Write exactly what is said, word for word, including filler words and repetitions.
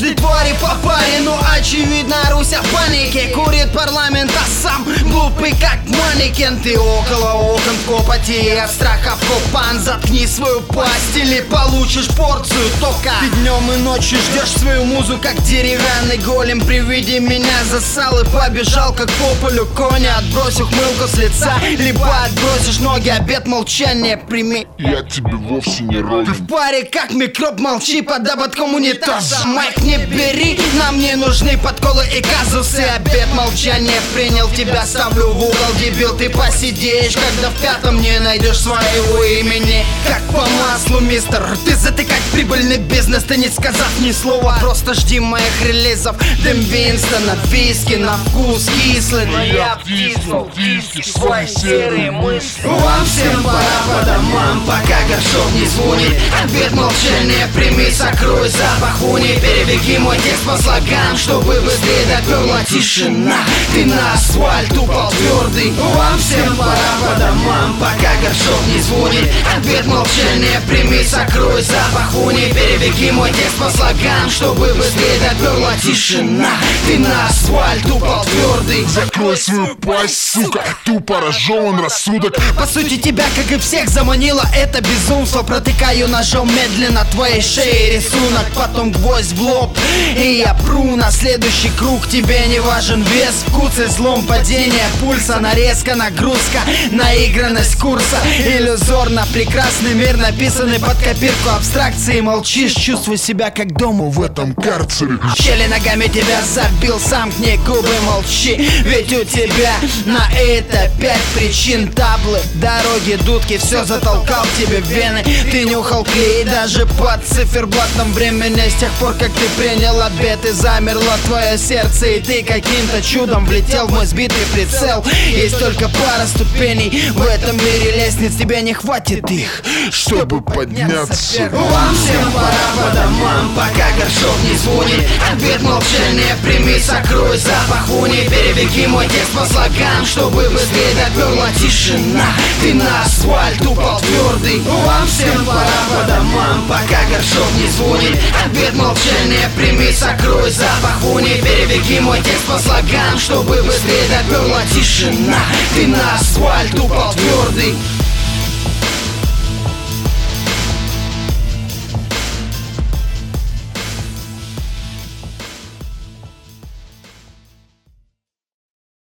Каждый твари по паре, но очевидно Руся в панике. Курит парламент, а сам глупый как манекен. Ты около окон в копоти, от страха в копан. Заткни свою пасть или получишь порцию тока. Ты днем и ночью ждешь свою музу, как деревянный голем. При виде меня засал и побежал, как по полю коня. Отбрось ухмылку с лица, либо отбросишь ноги. Обет молчания прими. Я тебе вовсе не ровен. Ты в паре как микроб, молчи под ободком унитаза. Майк не бери, нам не нужны подколы и казусы. Обет молчания принял, тебя ставлю в угол, дебил. Ты посидишь, когда в пятом не найдешь своего имени. Как по маслу, мистер, ты затыкать прибыльный бизнес. Ты не сказав ни слова, просто жди моих релизов. Дым Винстона, виски на вкус кислый. Но я втиснул диски в свои серые мысли. Вам всем пора по домам, пока горшок не звонит. Обет молчания прими, сокрой запах уни. Перебеги мой текст по слогам, чтобы быстрее доперла тишина. Ты на асфальт упал твердый. Вам всем пора по домам, пока горшок не звонит. Обет молчания прими, сокрой запах уни. Перебеги мой текст по слогам, чтобы быстрее доперла тишина. Ты на асфальт упал твердый. Закрой свою пасть, сука, тупо разжеван рассудок. По сути тебя, как и всех, заманило это безумство. Протыкаю ножом медленно твоей шее рисунок, потом гвоздь в лоб, и я пру на следующий круг. Тебе не важен вес, вкус и злом, падение пульса, нарезка, нагрузка, наигранность курса. Иллюзорно прекрасный мир, написанный под копирку абстракции. Молчишь, чувствуй себя как дома В этом карцере щели ногами тебя забил, сомкни губы, молчи. Ведь у тебя на это пять причин. Таблы, дороги, дудки, все затолкал тебе в вены. Ты нюхал клей даже под циферблатом времени. С тех пор, как ты принял обет и замерло твое сердце, и ты каким-то чудом влетел в мой сбитый прицел. Есть только пара ступеней в этом мире лестниц, тебе не хватит их, чтобы подняться. Вам всем пора по домам, пока горшок не звонит. Обет молчания прими, сокрой запах уни. Перебеги мой текст по слогам, чтобы быстрее доперла тишина. Ты на асфальт упал твердый. Вам всем пора по домам, пока горшок не звонит. Обет молчания прими, сокрой запах уни. Перебеги мой текст по слогам, чтобы быстрее доперла тишина. Ты на асфальт упал твердый.